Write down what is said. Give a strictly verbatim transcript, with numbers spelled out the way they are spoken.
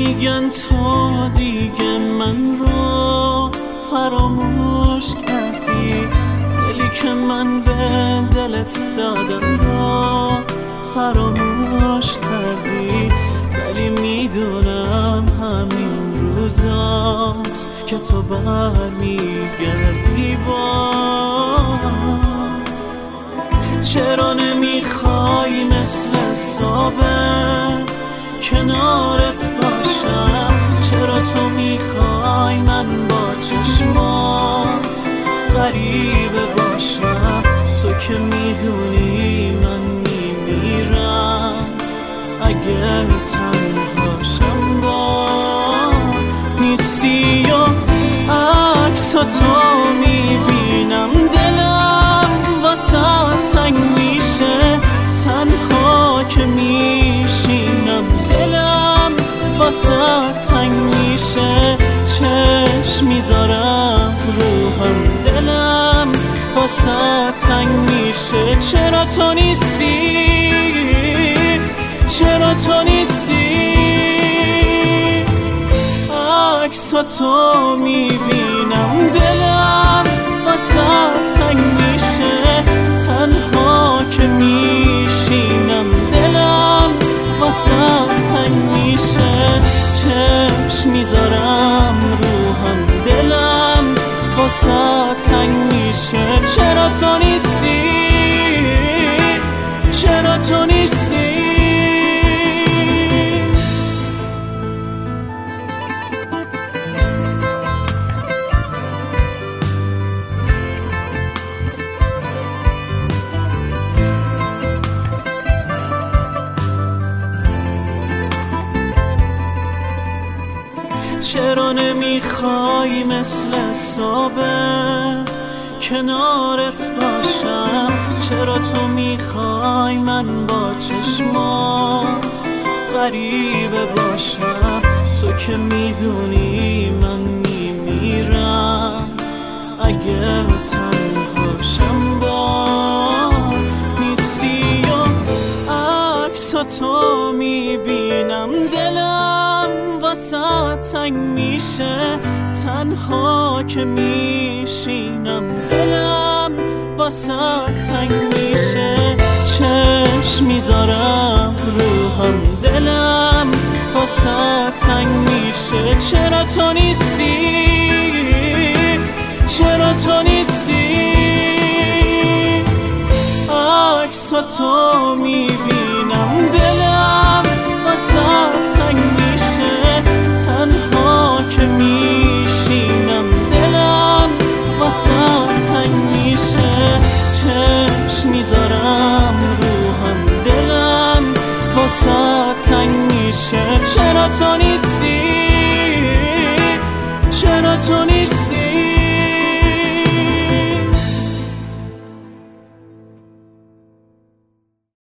میگن تو دیگه من رو فراموش کردی، دلی که من به دلت دادم رو فراموش کردی. ولی میدونم همین روزاست که تو برمیگردی باز. چرا نمیخوای مثل صابر کنارت باشم؟ چرا تو میخوای من با چشمات غریبه باشم؟ تو که میدونی من میمیرم اگر تنهاشم باز. نیستی و عکساتو میبینم دلم واسه تنگ میشه، تنها که میشینم دلم واسه تنگ میشه. چشم میذارم روحم دلم واسه تنگ میشه. چرا تو نیستی؟ چرا تو نیستی؟ عکساتو میبینم دلم واسه تنگ میشه، تنها که میشینم دلم واسه تنگ میشه. چشم میذارم روحم دلم واسه تنگ میشه. چرا تو نیستی؟ چرا تو نیستی؟ چرا نمیخوای مثل صابر کنارت باشم؟ چرا تو میخوای من با چشمات غریبه باشم؟ تو که میدونی من میمیرم اگر تنهاشم باز. نیستی و عکساتو میبینم دلم واسه تنگ میشه، تنها که میشینم دلم واسه تنگ میشه. چشم میذارم روحم دلم واسه تنگ میشه. چرا تو نیستی؟ چرا تو نیستی؟ عکساتو میبینم دلم واسه تنگ میشه، تنها که میشینم دلم واسه تنگ میشه. چشم میذارم روحم دلم واسه تنگ میشه. چرا تو نیستی؟